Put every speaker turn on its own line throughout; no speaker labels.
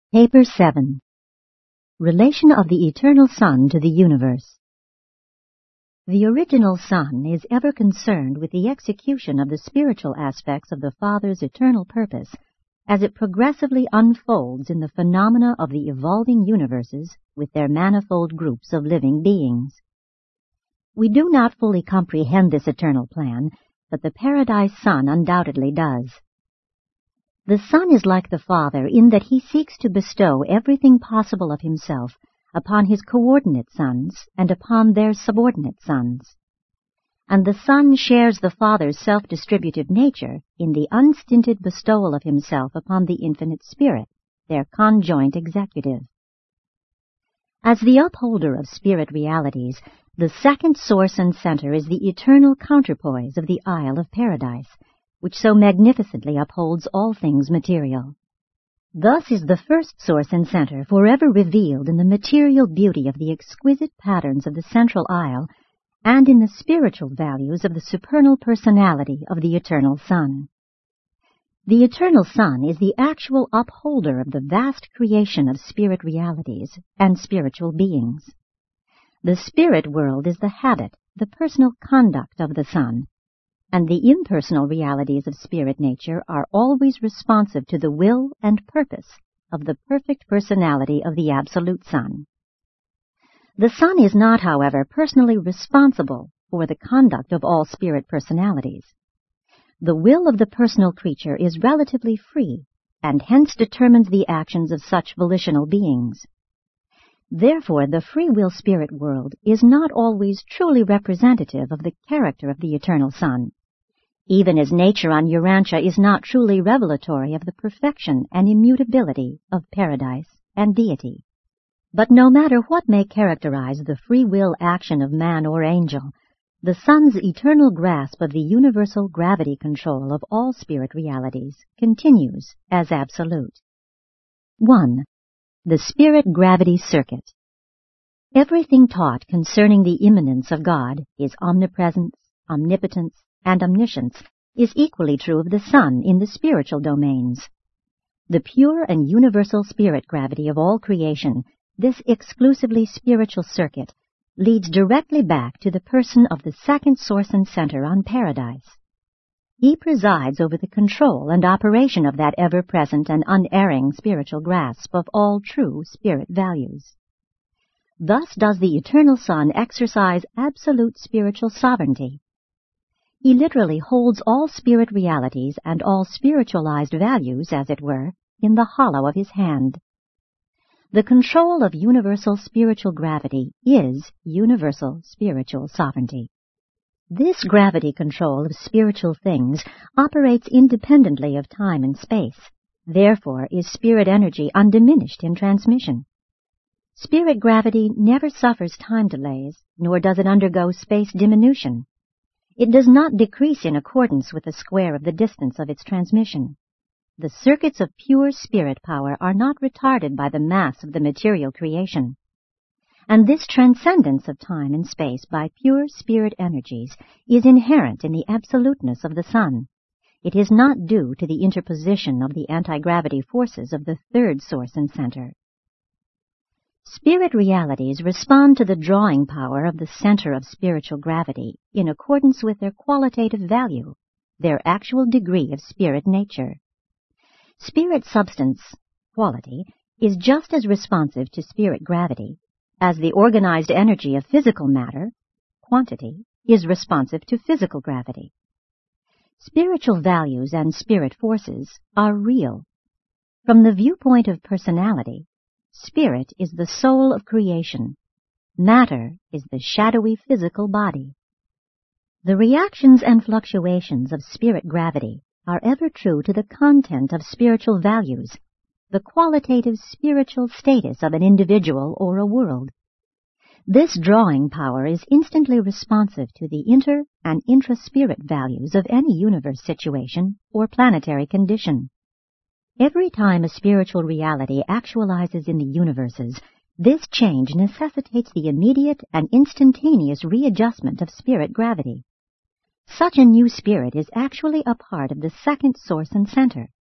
Paper 7. Relation of the Eternal Sun to the Universe. The original Sun is ever concerned with the execution of the spiritual aspects of the Father's eternal purpose as it progressively unfolds in the phenomena of the evolving universes with their manifold groups of living beings. We do not fully comprehend this eternal plan, but the Paradise Sun undoubtedly does. The Sun is like the Father in that he seeks to bestow everything possible of himself upon his coordinate sons and upon their subordinate sons. And the Son shares the Father's self-distributive nature in the unstinted bestowal of himself upon the Infinite Spirit, their conjoint executive. As the upholder of spirit realities, the second source and center is the eternal counterpoise of the Isle of Paradise, which so magnificently upholds all things material. Thus is the first source and center forever revealed in the material beauty of the exquisite patterns of the central isle and in the spiritual values of the supernal personality of the Eternal Sun. The Eternal Sun is the actual upholder of the vast creation of spirit realities and spiritual beings. The spirit world is the habit, the personal conduct of the Sun, and the impersonal realities of spirit nature are always responsive to the will and purpose of the perfect personality of the Absolute Sun. The Sun is not, however, personally responsible for the conduct of all spirit personalities. The will of the personal creature is relatively free, and hence determines the actions of such volitional beings. Therefore, the free will spirit world is not always truly representative of the character of the Eternal Sun, even as nature on Urantia is not truly revelatory of the perfection and immutability of paradise and deity. But no matter what may characterize the free will action of man or angel, the Sun's eternal grasp of the universal gravity control of all spirit realities continues as absolute. 1. The Spirit Gravity Circuit. Everything taught concerning the immanence of God, his omnipresence, omnipotence, and omniscience, is equally true of the Sun in the spiritual domains. The pure and universal spirit gravity of all creation, this exclusively spiritual circuit, leads directly back to the person of the second source and center on Paradise. He presides over the control and operation of that ever-present and unerring spiritual grasp of all true spirit values. Thus does the Eternal Sun exercise absolute spiritual sovereignty. He literally holds all spirit realities and all spiritualized values, as it were, in the hollow of his hand. The control of universal spiritual gravity is universal spiritual sovereignty. This gravity control of spiritual things operates independently of time and space, therefore is spirit energy undiminished in transmission. Spirit gravity never suffers time delays, nor does it undergo space diminution. It does not decrease in accordance with the square of the distance of its transmission. The circuits of pure spirit power are not retarded by the mass of the material creation. And this transcendence of time and space by pure spirit energies is inherent in the absoluteness of the Sun. It is not due to the interposition of the anti-gravity forces of the third source and center. Spirit realities respond to the drawing power of the center of spiritual gravity in accordance with their qualitative value, their actual degree of spirit nature. Spirit substance, quality, is just as responsive to spirit gravity as the organized energy of physical matter, quantity, is responsive to physical gravity. Spiritual values and spirit forces are real. From the viewpoint of personality, spirit is the soul of creation. Matter is the shadowy physical body. The reactions and fluctuations of spirit gravity are ever true to the content of spiritual values, the qualitative spiritual status of an individual or a world. This drawing power is instantly responsive to the inter- and intra-spirit values of any universe situation or planetary condition. Every time a spiritual reality actualizes in the universes, this change necessitates the immediate and instantaneous readjustment of spirit gravity. Such a new spirit is actually a part of the second source and center.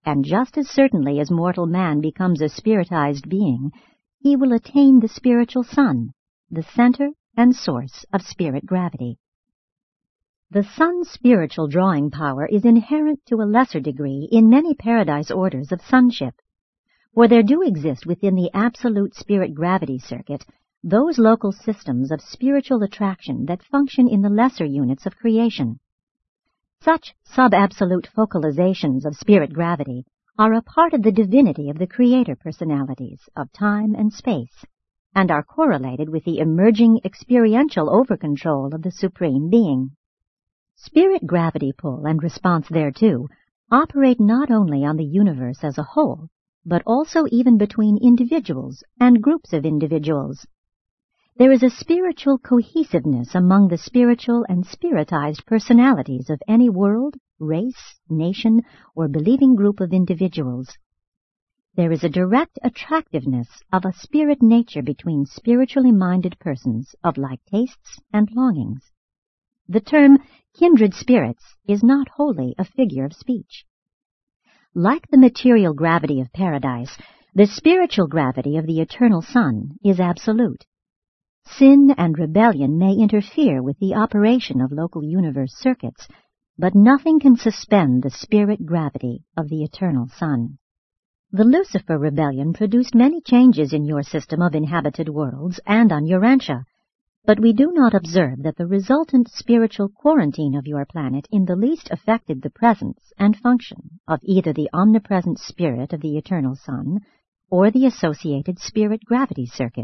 and just as certainly as mortal man becomes a spiritized being, he will attain the spiritual sun, the center and source of spirit gravity. The sun's spiritual drawing power is inherent to a lesser degree in many paradise orders of sonship, for there do exist within the absolute spirit gravity circuit those local systems of spiritual attraction that function in the lesser units of creation. Such sub-absolute focalizations of spirit gravity are a part of the divinity of the creator personalities of time and space, and are correlated with the emerging experiential over-control of the Supreme Being. Spirit gravity pull and response thereto operate not only on the universe as a whole, but also even between individuals and groups of individuals. There is a spiritual cohesiveness among the spiritual and spiritized personalities of any world, race, nation, or believing group of individuals. There is a direct attractiveness of a spirit nature between spiritually minded persons of like tastes and longings. The term kindred spirits is not wholly a figure of speech. Like the material gravity of paradise, the spiritual gravity of the eternal sun is absolute. Sin and rebellion may interfere with the operation of local universe circuits, but nothing can suspend the spirit gravity of the eternal sun. The Lucifer rebellion produced many changes in your system of inhabited worlds and on Urantia, but we do not observe that the resultant spiritual quarantine of your planet in the least affected the presence and function of either the omnipresent spirit of the eternal sun or the associated spirit gravity circuit.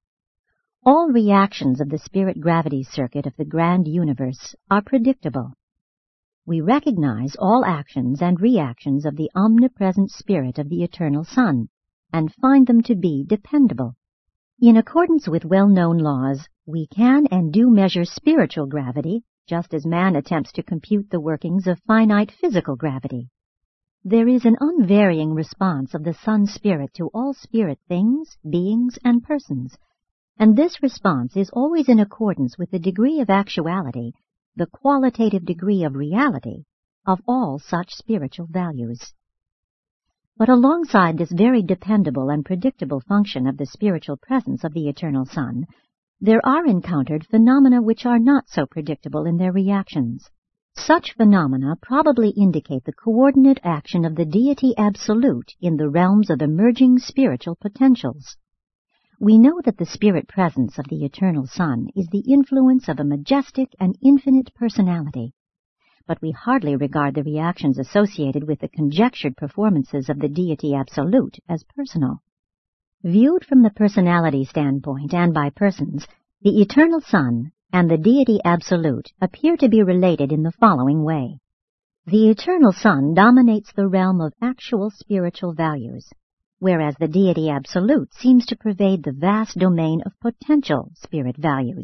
All reactions of the spirit gravity circuit of the grand universe are predictable. We recognize all actions and reactions of the omnipresent spirit of the eternal sun, and find them to be dependable. In accordance with well-known laws, we can and do measure spiritual gravity, just as man attempts to compute the workings of finite physical gravity. There is an unvarying response of the sun spirit to all spirit things, beings, and persons, and this response is always in accordance with the degree of actuality, the qualitative degree of reality, of all such spiritual values. But alongside this very dependable and predictable function of the spiritual presence of the eternal sun, there are encountered phenomena which are not so predictable in their reactions. Such phenomena probably indicate the coordinate action of the deity absolute in the realms of emerging spiritual potentials. We know that the spirit presence of the eternal sun is the influence of a majestic and infinite personality, but we hardly regard the reactions associated with the conjectured performances of the deity absolute as personal. Viewed from the personality standpoint and by persons, the eternal sun and the deity absolute appear to be related in the following way. The eternal sun dominates the realm of actual spiritual values, whereas the deity absolute seems to pervade the vast domain of potential spirit values.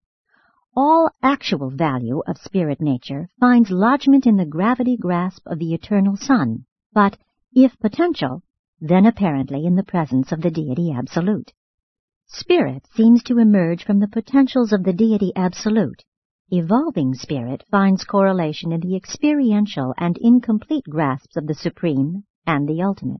All actual value of spirit nature finds lodgment in the gravity grasp of the eternal sun, but, if potential, then apparently in the presence of the deity absolute. Spirit seems to emerge from the potentials of the deity absolute. Evolving spirit finds correlation in the experiential and incomplete grasps of the supreme and the ultimate.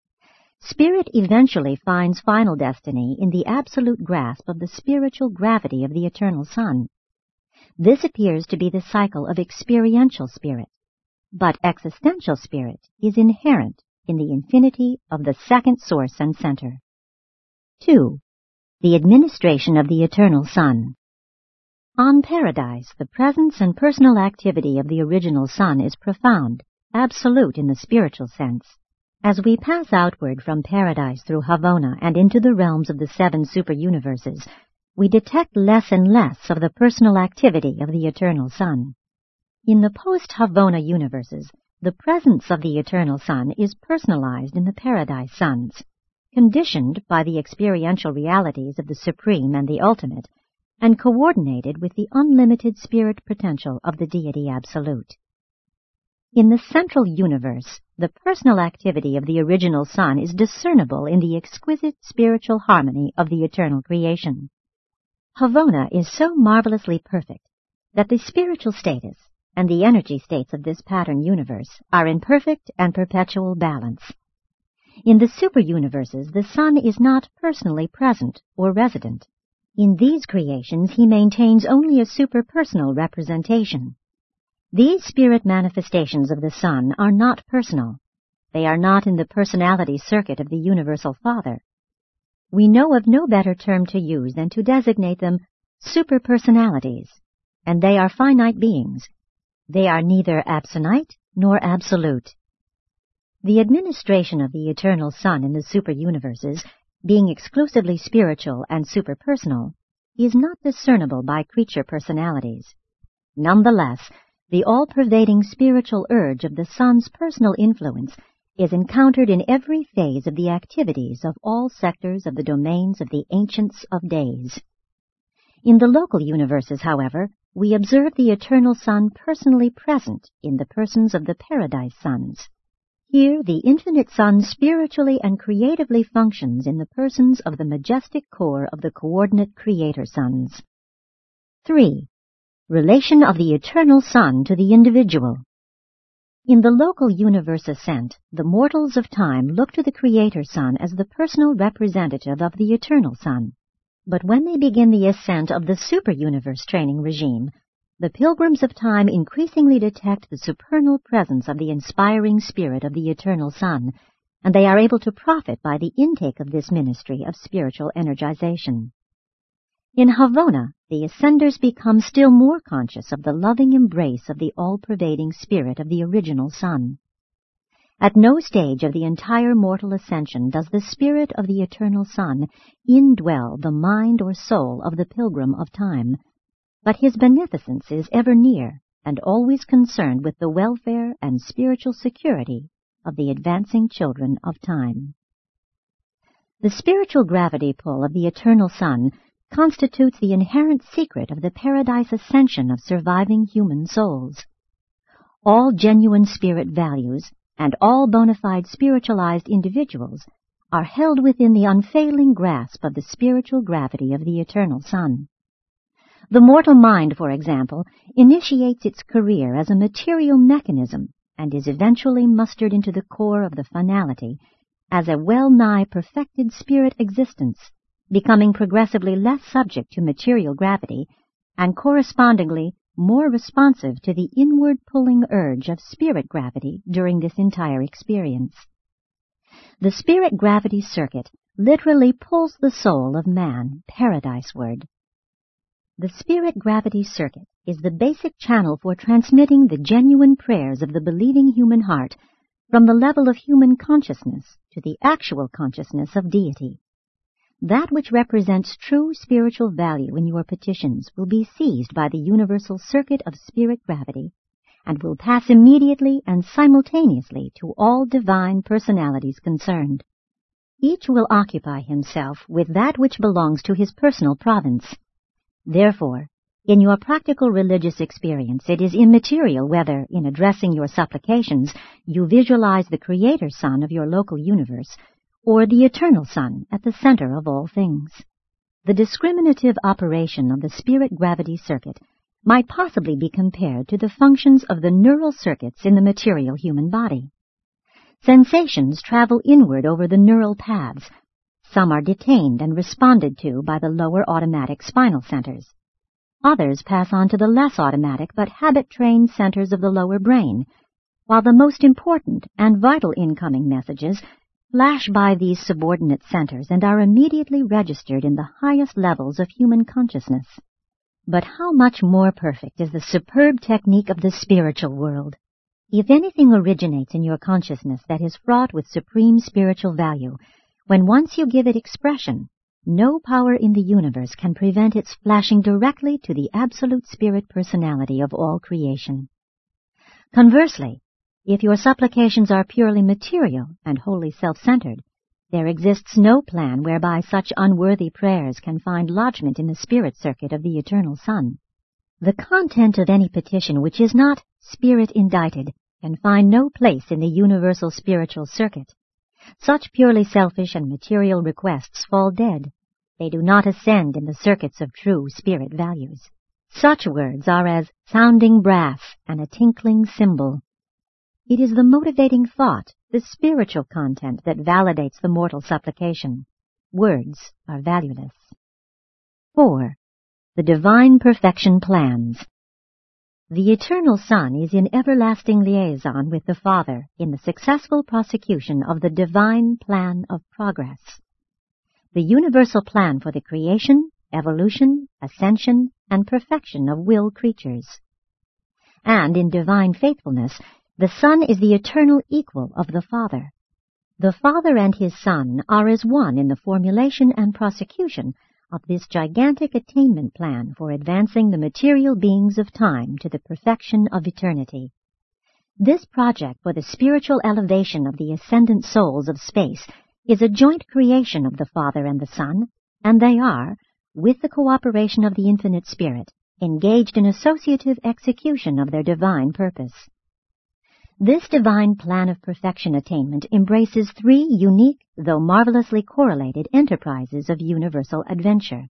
Spirit eventually finds final destiny in the absolute grasp of the spiritual gravity of the eternal sun. This appears to be the cycle of experiential spirit, but existential spirit is inherent in the infinity of the second source and center. 2. The administration of the eternal sun. On Paradise, the presence and personal activity of the original sun is profound, absolute in the spiritual sense. As we pass outward from Paradise through Havona and into the realms of the 7 super-universes, we detect less and less of the personal activity of the eternal sun. In the post-Havona universes, the presence of the eternal sun is personalized in the Paradise suns, conditioned by the experiential realities of the supreme and the ultimate, and coordinated with the unlimited spirit potential of the deity absolute. In the central universe, the personal activity of the original sun is discernible in the exquisite spiritual harmony of the eternal creation. Havona is so marvelously perfect that the spiritual status and the energy states of this pattern universe are in perfect and perpetual balance. In the super-universes, the Son is not personally present or resident. In these creations, he maintains only a super-personal representation. These spirit manifestations of the Son are not personal. They are not in the personality circuit of the Universal Father. We know of no better term to use than to designate them super-personalities, and they are finite beings. They are neither absolute nor absolute. The administration of the eternal Son in the super-universes, being exclusively spiritual and super-personal, is not discernible by creature personalities. Nonetheless, the all-pervading spiritual urge of the Son's personal influence is encountered in every phase of the activities of all sectors of the domains of the Ancients of Days. In the local universes, however, we observe the eternal Son personally present in the persons of the Paradise Sons. Here, the infinite Son spiritually and creatively functions in the persons of the majestic core of the coordinate Creator Sons. 3. Relation of the eternal Son to the individual. In the local universe ascent, the mortals of time look to the Creator Son as the personal representative of the eternal Son. But when they begin the ascent of the super-universe training regime, the pilgrims of time increasingly detect the supernal presence of the inspiring spirit of the eternal Son, and they are able to profit by the intake of this ministry of spiritual energization. In Havona, the ascenders become still more conscious of the loving embrace of the all-pervading spirit of the original Son. At no stage of the entire mortal ascension does the spirit of the eternal Son indwell the mind or soul of the pilgrim of time, but his beneficence is ever near and always concerned with the welfare and spiritual security of the advancing children of time. The spiritual gravity pull of the eternal Son constitutes the inherent secret of the paradise ascension of surviving human souls. All genuine spirit values and all bona fide spiritualized individuals are held within the unfailing grasp of the spiritual gravity of the eternal Son. The mortal mind, for example, initiates its career as a material mechanism and is eventually mustered into the core of the finality as a well-nigh perfected spirit existence, becoming progressively less subject to material gravity and correspondingly more responsive to the inward pulling urge of spirit gravity during this entire experience. The spirit gravity circuit literally pulls the soul of man paradiseward. The spirit gravity circuit is the basic channel for transmitting the genuine prayers of the believing human heart from the level of human consciousness to the actual consciousness of deity. That which represents true spiritual value in your petitions will be seized by the universal circuit of spirit gravity and will pass immediately and simultaneously to all divine personalities concerned. Each will occupy himself with that which belongs to his personal province. Therefore, in your practical religious experience, it is immaterial whether, in addressing your supplications, you visualize the Creator Son of your local universe or the eternal Son at the center of all things. The discriminative operation of the spirit gravity circuit might possibly be compared to the functions of the neural circuits in the material human body. Sensations travel inward over the neural paths. Some are detained and responded to by the lower automatic spinal centers. Others pass on to the less automatic but habit-trained centers of the lower brain, while the most important and vital incoming messages flash by these subordinate centers and are immediately registered in the highest levels of human consciousness. But how much more perfect is the superb technique of the spiritual world? If anything originates in your consciousness that is fraught with supreme spiritual value, when once you give it expression, no power in the universe can prevent its flashing directly to the absolute spirit personality of all creation. Conversely, if your supplications are purely material and wholly self-centered, there exists no plan whereby such unworthy prayers can find lodgment in the spirit circuit of the eternal Son. The content of any petition which is not spirit-indicted can find no place in the universal spiritual circuit. Such purely selfish and material requests fall dead. They do not ascend in the circuits of true spirit values. Such words are as sounding brass and a tinkling cymbal. It is the motivating thought, the spiritual content, that validates the mortal supplication. Words are valueless. 4. The divine perfection plans. The Eternal Son is in everlasting liaison with the Father in the successful prosecution of the divine plan of progress. The universal plan for the creation, evolution, ascension, and perfection of will creatures. And in divine faithfulness, the Son is the eternal equal of the Father. The Father and his Son are as one in the formulation and prosecution of this gigantic attainment plan for advancing the material beings of time to the perfection of eternity. This project for the spiritual elevation of the ascendant souls of space is a joint creation of the Father and the Son, and they are, with the cooperation of the Infinite Spirit, engaged in associative execution of their divine purpose. This divine plan of perfection attainment embraces 3 unique, though marvelously correlated, enterprises of universal adventure.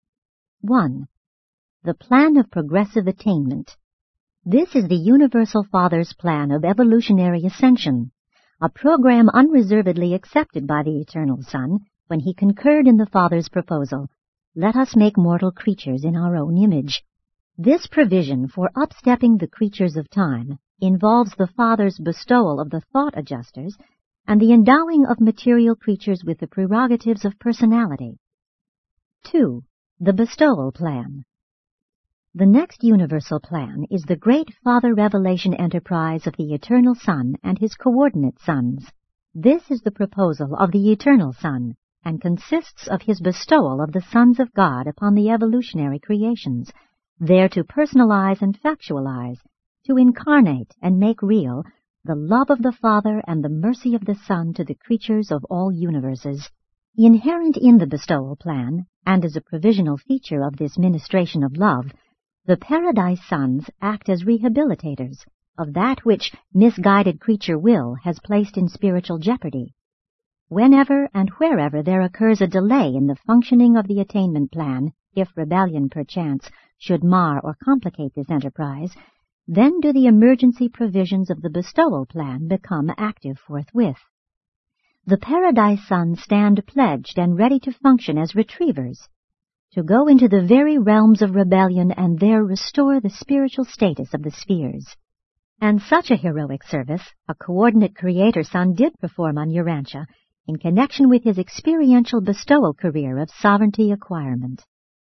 1. The plan of progressive attainment. This is the Universal Father's plan of evolutionary ascension, a program unreservedly accepted by the Eternal Son when he concurred in the Father's proposal, "Let us make mortal creatures in our own image." This provision for upstepping the creatures of time involves the Father's bestowal of the thought adjusters and the endowing of material creatures with the prerogatives of personality. 2. The bestowal plan. The next universal plan is the great Father revelation enterprise of the Eternal Son and his coordinate sons. This is the proposal of the Eternal Son, and consists of his bestowal of the sons of God upon the evolutionary creations, there to personalize and factualize, to incarnate and make real the love of the Father and the mercy of the Son to the creatures of all universes. Inherent in the bestowal plan, and as a provisional feature of this ministration of love, the Paradise Sons act as rehabilitators of that which misguided creature will has placed in spiritual jeopardy. Whenever and wherever there occurs a delay in the functioning of the attainment plan, if rebellion perchance should mar or complicate this enterprise, then do the emergency provisions of the bestowal plan become active forthwith. The Paradise Sons stand pledged and ready to function as retrievers, to go into the very realms of rebellion and there restore the spiritual status of the spheres. And such a heroic service a coordinate Creator Son did perform on Urantia in connection with his experiential bestowal career of sovereignty acquirement.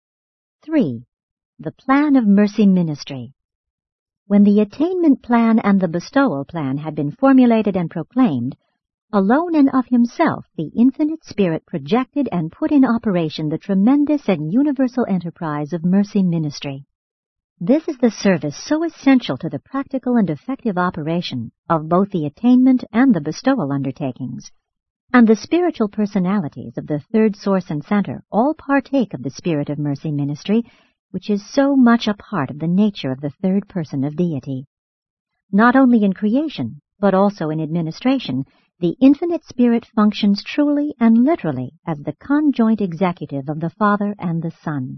3. The plan of mercy ministry. When the attainment plan and the bestowal plan had been formulated and proclaimed, alone and of himself the Infinite Spirit projected and put in operation the tremendous and universal enterprise of mercy ministry. This is the service so essential to the practical and effective operation of both the attainment and the bestowal undertakings, and the spiritual personalities of the third source and center all partake of the spirit of mercy ministry, which is so much a part of the nature of the third person of deity. Not only in creation, but also in administration, the Infinite Spirit functions truly and literally as the conjoint executive of the Father and the Son.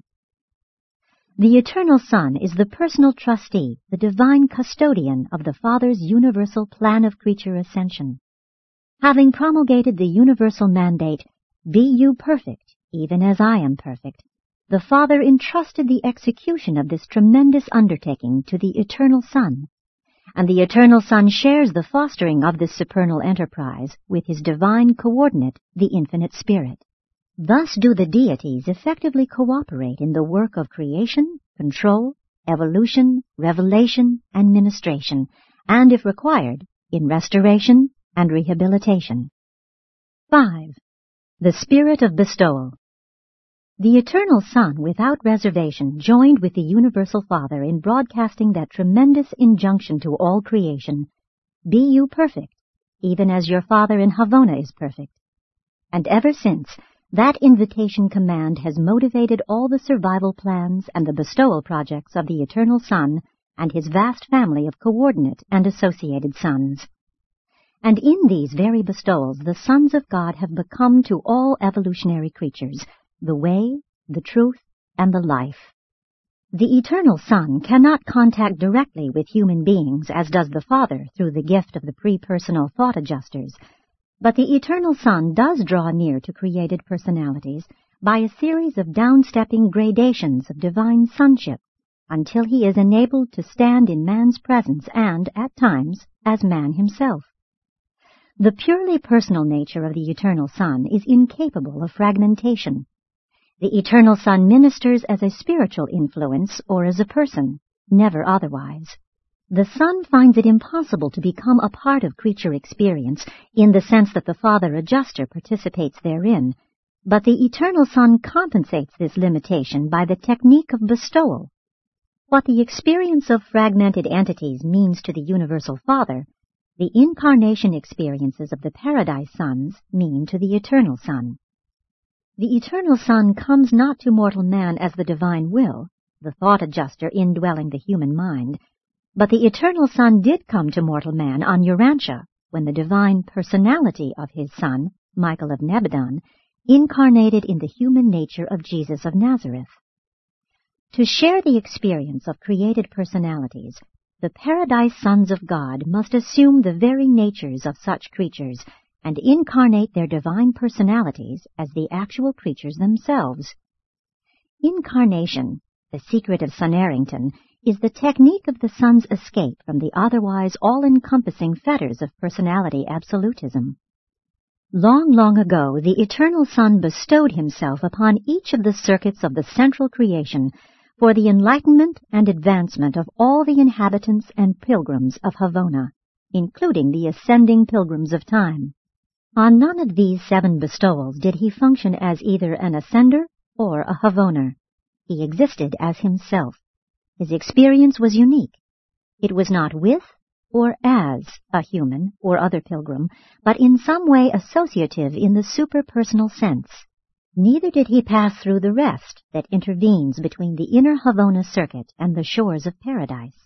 The Eternal Son is the personal trustee, the divine custodian of the Father's universal plan of creature ascension. Having promulgated the universal mandate, "Be you perfect, even as I am perfect," the Father entrusted the execution of this tremendous undertaking to the Eternal Son, and the Eternal Son shares the fostering of this supernal enterprise with his divine coordinate, the Infinite Spirit. Thus do the deities effectively cooperate in the work of creation, control, evolution, revelation, and ministration, and, if required, in restoration and rehabilitation. 5. The Spirit of Bestowal. The Eternal Son, without reservation, joined with the Universal Father in broadcasting that tremendous injunction to all creation, "Be you perfect, even as your Father in Havona is perfect." And ever since, that invitation command has motivated all the survival plans and the bestowal projects of the Eternal Son and his vast family of coordinate and associated sons. And in these very bestowals the sons of God have become to all evolutionary creatures the way, the truth, and the life. The Eternal Son cannot contact directly with human beings as does the Father through the gift of the pre-personal thought adjusters, but the Eternal Son does draw near to created personalities by a series of downstepping gradations of divine sonship until he is enabled to stand in man's presence and, at times, as man himself. The purely personal nature of the Eternal Son is incapable of fragmentation. The Eternal Son ministers as a spiritual influence or as a person, never otherwise. The Son finds it impossible to become a part of creature experience in the sense that the Father Adjuster participates therein, but the Eternal Son compensates this limitation by the technique of bestowal. What the experience of fragmented entities means to the Universal Father, the incarnation experiences of the Paradise Sons mean to the Eternal Son. The Eternal Son comes not to mortal man as the divine will, the thought adjuster indwelling the human mind, but the Eternal Son did come to mortal man on Urantia when the divine personality of his Son, Michael of Nebadon, incarnated in the human nature of Jesus of Nazareth. To share the experience of created personalities, the Paradise Sons of God must assume the very natures of such creatures and incarnate their divine personalities as the actual creatures themselves. Incarnation, the secret of Son Errington, is the technique of the Son's escape from the otherwise all-encompassing fetters of personality absolutism. Long, long ago, the Eternal Son bestowed himself upon each of the circuits of the central creation for the enlightenment and advancement of all the inhabitants and pilgrims of Havona, including the ascending pilgrims of time. On none of these 7 bestowals did he function as either an ascender or a Havoner. He existed as himself. His experience was unique. It was not with or as a human or other pilgrim, but in some way associative in the superpersonal sense. Neither did he pass through the rest that intervenes between the inner Havona circuit and the shores of paradise.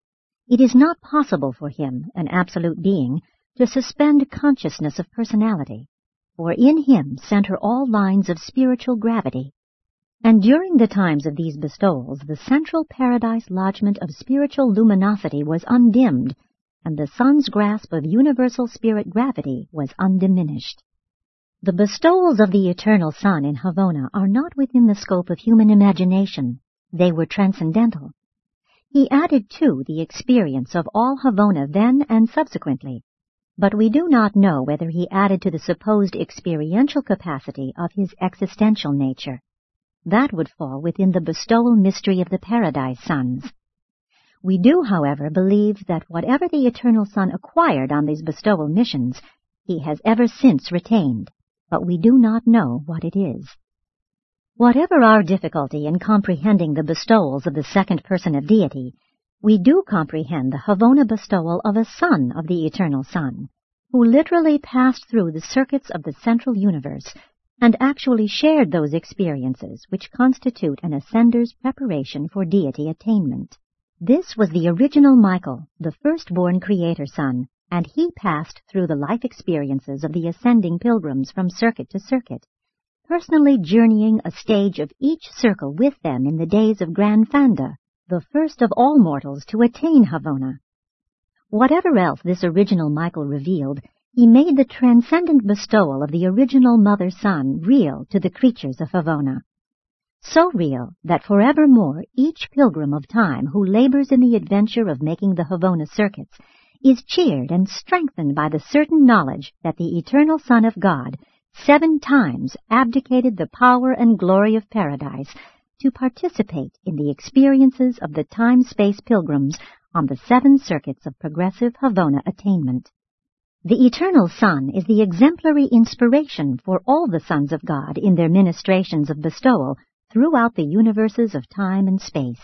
It is not possible for him, an absolute being, to suspend consciousness of personality, for in him center all lines of spiritual gravity. And during the times of these bestowals, the central paradise lodgment of spiritual luminosity was undimmed, and the Son's grasp of universal spirit gravity was undiminished. The bestowals of the Eternal Son in Havona are not within the scope of human imagination. They were transcendental. He added, too, the experience of all Havona then and subsequently, but we do not know whether he added to the supposed experiential capacity of his existential nature. That would fall within the bestowal mystery of the Paradise Sons. We do, however, believe that whatever the Eternal Son acquired on these bestowal missions, he has ever since retained, but we do not know what it is. Whatever our difficulty in comprehending the bestowals of the second person of deity, we do comprehend the Havona bestowal of a son of the Eternal Son, who literally passed through the circuits of the central universe and actually shared those experiences which constitute an ascender's preparation for deity attainment. This was the original Michael, the firstborn Creator Son, and he passed through the life experiences of the ascending pilgrims from circuit to circuit, personally journeying a stage of each circle with them in the days of Grand Fanda, the first of all mortals to attain Havona. Whatever else this original Michael revealed, he made the transcendent bestowal of the original Mother Son real to the creatures of Havona. So real that forevermore each pilgrim of time who labors in the adventure of making the Havona circuits is cheered and strengthened by the certain knowledge that the Eternal Son of God 7 times abdicated the power and glory of paradise to participate in the experiences of the time-space pilgrims on the 7 circuits of progressive Havona attainment. The Eternal Son is the exemplary inspiration for all the sons of God in their ministrations of bestowal throughout the universes of time and space.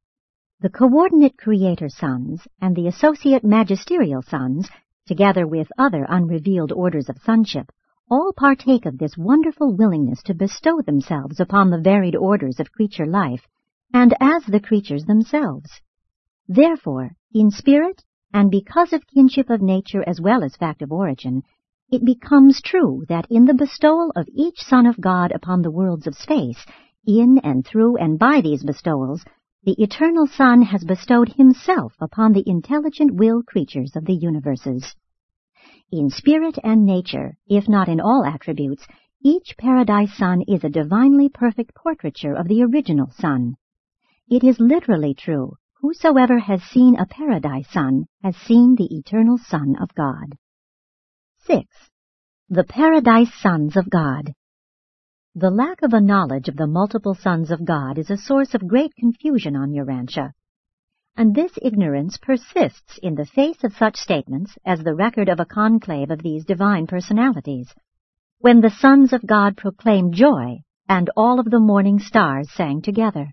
The coordinate Creator Sons and the associate magisterial sons, together with other unrevealed orders of sonship, all partake of this wonderful willingness to bestow themselves upon the varied orders of creature life, and as the creatures themselves. Therefore, in spirit, and because of kinship of nature as well as fact of origin, it becomes true that in the bestowal of each Son of God upon the worlds of space, in and through and by these bestowals, the Eternal Son has bestowed himself upon the intelligent will creatures of the universes. In spirit and nature, if not in all attributes, each Paradise Son is a divinely perfect portraiture of the original Son. It is literally true, whosoever has seen a Paradise Son has seen the Eternal Son of God. 6. The Paradise Sons of God. The lack of a knowledge of the multiple sons of God is a source of great confusion on Urantia, and this ignorance persists in the face of such statements as the record of a conclave of these divine personalities, when the sons of God proclaimed joy, and all of the morning stars sang together.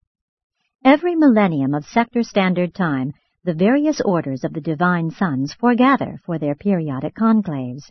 Every millennium of sector standard time, the various orders of the divine sons foregather for their periodic conclaves.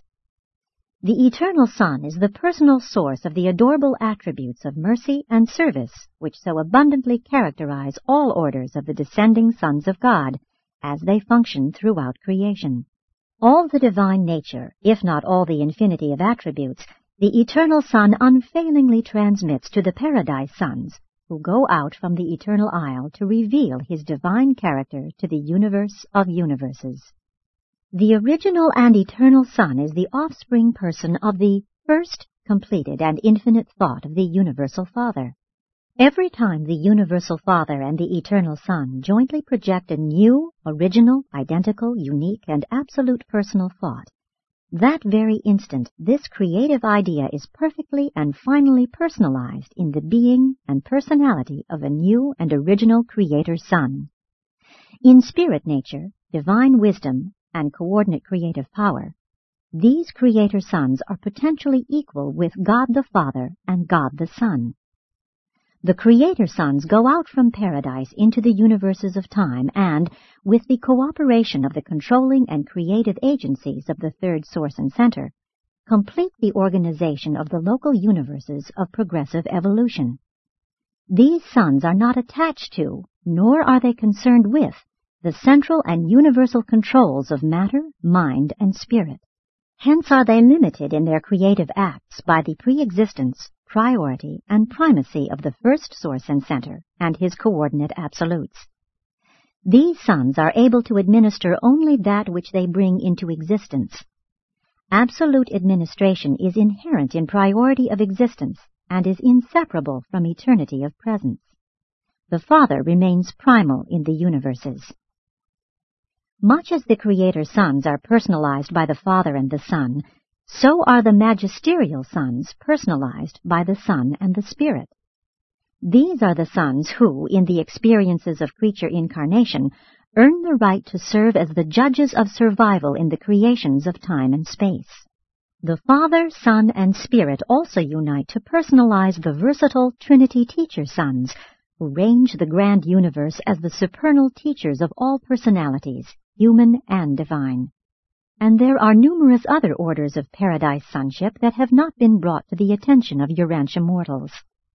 The Eternal Son is the personal source of the adorable attributes of mercy and service which so abundantly characterize all orders of the descending sons of God as they function throughout creation. All the divine nature, if not all the infinity of attributes, the Eternal Son unfailingly transmits to the Paradise Sons, who go out from the Eternal Isle to reveal his divine character to the universe of universes. The original and eternal Son is the offspring person of the first, completed, and infinite thought of the Universal Father. Every time the Universal Father and the Eternal Son jointly project a new, original, identical, unique, and absolute personal thought, that very instant this creative idea is perfectly and finally personalized in the being and personality of a new and original Creator Son. In spirit nature, divine wisdom, and coordinate creative power, these Creator Sons are potentially equal with God the Father and God the Son. The Creator Sons go out from paradise into the universes of time and, with the cooperation of the controlling and creative agencies of the third source and center, complete the organization of the local universes of progressive evolution. These sons are not attached to, nor are they concerned with, the central and universal controls of matter, mind, and spirit. Hence are they limited in their creative acts by the pre-existence, priority, and primacy of the first source and center and his coordinate absolutes. These sons are able to administer only that which they bring into existence. Absolute administration is inherent in priority of existence and is inseparable from eternity of presence. The Father remains primal in the universes. Much as the Creator Sons are personalized by the Father and the Son, so are the magisterial sons personalized by the Son and the Spirit. These are the sons who, in the experiences of creature incarnation, earn the right to serve as the judges of survival in the creations of time and space. The Father, Son, and Spirit also unite to personalize the versatile Trinity Teacher Sons, who range the grand universe as the supernal teachers of all personalities, human and divine. And there are numerous other orders of paradise sonship that have not been brought to the attention of Urantia mortals.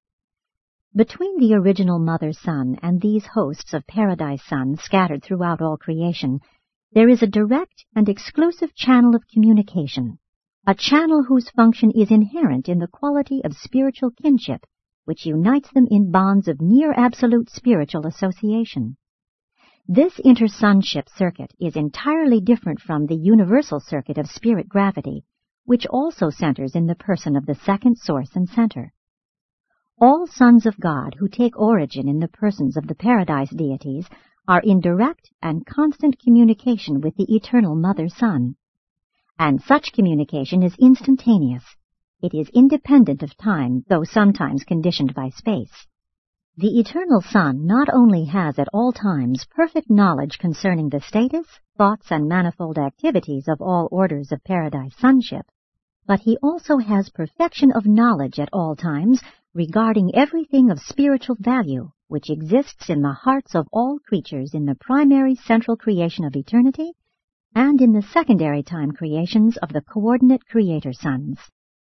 Between the original Mother Sun and these hosts of paradise sons scattered throughout all creation, there is a direct and exclusive channel of communication, a channel whose function is inherent in the quality of spiritual kinship, which unites them in bonds of near-absolute spiritual association. This intersonship circuit is entirely different from the universal circuit of spirit gravity, which also centers in the person of the second source and center. All sons of God who take origin in the persons of the paradise deities are in direct and constant communication with the eternal Mother Sun. And such communication is instantaneous. It is independent of time, though sometimes conditioned by space. The Eternal Son not only has at all times perfect knowledge concerning the status, thoughts, and manifold activities of all orders of paradise sonship, but he also has perfection of knowledge at all times regarding everything of spiritual value which exists in the hearts of all creatures in the primary central creation of eternity and in the secondary time creations of the coordinate Creator Sons.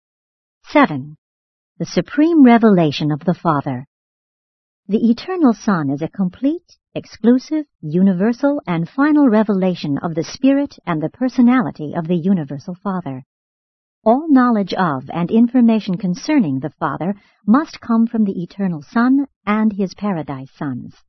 7. The Supreme Revelation of the Father. The Eternal Son is a complete, exclusive, universal, and final revelation of the spirit and the personality of the Universal Father. All knowledge of and information concerning the Father must come from the Eternal Son and his Paradise Sons.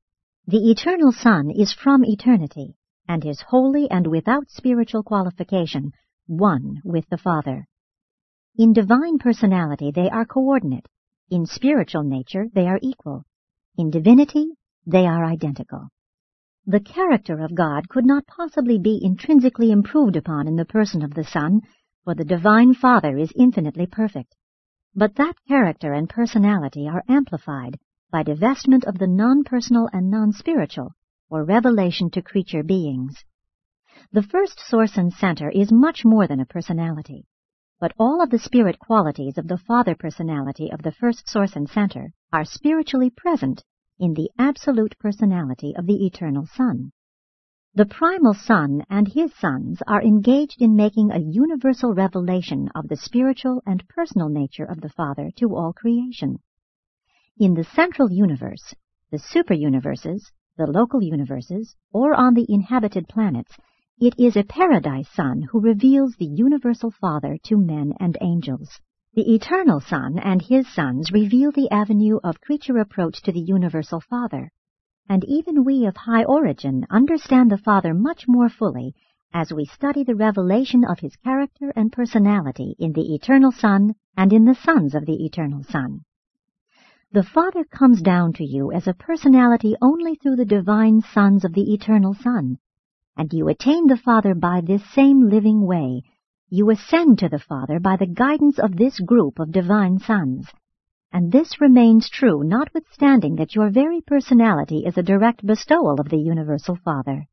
The Eternal Son is from eternity, and is wholly and without spiritual qualification, one with the Father. In divine personality they are coordinate. In spiritual nature they are equal. In divinity they are identical. The character of God could not possibly be intrinsically improved upon in the person of the Son, for the Divine Father is infinitely perfect. But that character and personality are amplified by divestment of the non-personal and non-spiritual, or revelation to creature beings. The first source and center is much more than a personality, but all of the spirit qualities of the Father personality of the first source and center are spiritually present in the absolute personality of the Eternal Son. The primal Son and his sons are engaged in making a universal revelation of the spiritual and personal nature of the Father to all creation. In the central universe, the superuniverses, the local universes, or on the inhabited planets, it is a paradise Son who reveals the universal Father to men and angels. The Eternal Son and his sons reveal the avenue of creature approach to the universal Father, and even we of high origin understand the Father much more fully as we study the revelation of his character and personality in the Eternal Son and in the sons of the Eternal Son. The Father comes down to you as a personality only through the divine sons of the Eternal Son, and you attain the Father by this same living way. You ascend to the Father by the guidance of this group of divine sons, and this remains true notwithstanding that your very personality is a direct bestowal of the universal Father.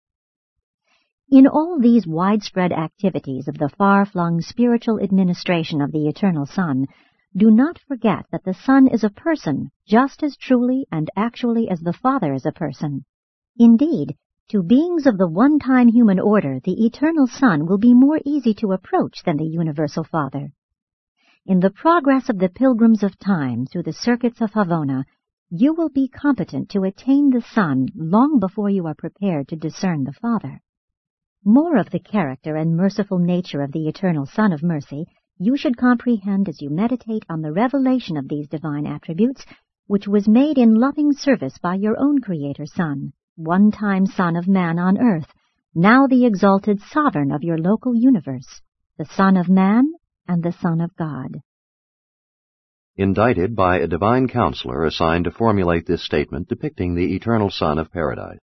In all these widespread activities of the far-flung spiritual administration of the Eternal Son, do not forget that the Son is a person just as truly and actually as the Father is a person. Indeed, to beings of the one-time human order, the Eternal Son will be more easy to approach than the universal Father. In the progress of the pilgrims of time through the circuits of Havona, you will be competent to attain the Son long before you are prepared to discern the Father. More of the character and merciful nature of the Eternal Son of Mercy you should comprehend as you meditate on the revelation of these divine attributes, which was made in loving service by your own Creator Son, one-time Son of Man on earth, now the exalted sovereign of your local universe, the Son of Man and the Son of God.
Indicted by a divine counselor assigned to formulate this statement depicting the Eternal Son of Paradise.